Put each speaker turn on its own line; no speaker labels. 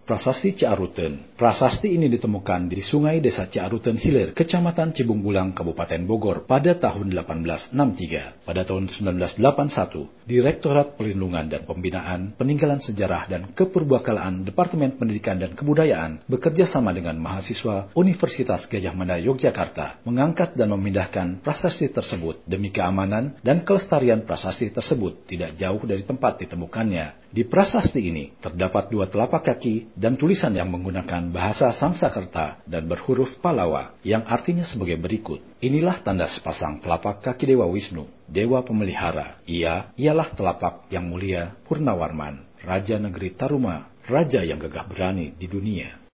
Prasasti Ciaruten. Prasasti ini ditemukan di Sungai Desa Ciaruten Hilir, Kecamatan Cibungbulang, Kabupaten Bogor pada tahun 1863. Pada tahun 1981, Direktorat Perlindungan dan Pembinaan Peninggalan Sejarah dan Keperbakalaan Departemen Pendidikan dan Kebudayaan bekerja sama dengan mahasiswa Universitas Gadjah Mada Yogyakarta mengangkat dan memindahkan prasasti tersebut demi keamanan dan kelestarian prasasti tersebut tidak jauh dari tempat ditemukannya. Di prasasti ini terdapat 2 telapak kaki dan tulisan yang menggunakan bahasa Sangsakerta dan berhuruf Palawa yang artinya sebagai berikut. Inilah tanda sepasang telapak kaki Dewa Wisnu, Dewa Pemelihara. Ialah telapak yang mulia Purnawarman, Raja Negeri Taruma, raja yang gagah berani di dunia.